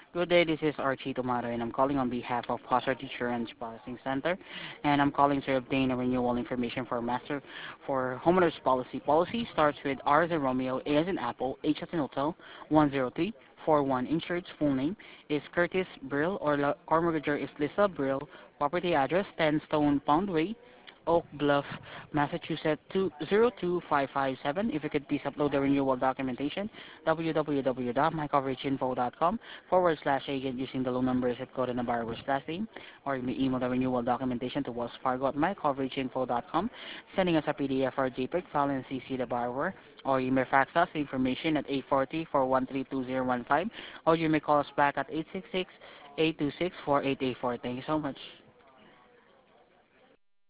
Good day, this is Archie Tomato, and I'm calling on behalf of Foster Teacher and Processing Center, and I'm calling to obtain a renewal information for master for homeowners policy. Policy starts with R as in Romeo, A as in Apple, H as in Hotel, 10341. Insured's full name is Curtis Brill, or mortgager is Lisa Brill. Property address 10 Stone Pond Way, Oak Bluff, Massachusetts 202557. If you could please upload the renewal documentation, www.mycoverageinfo.com/agent using the loan number, zip code, and the borrower's last name, or you may email the renewal documentation to Wells Fargo at mycoverageinfo.com, sending us a PDF or JPEG file and CC the borrower, or you may fax us the information at 840-413-2015, or you may call us back at 866-826-4884. Thank you so much.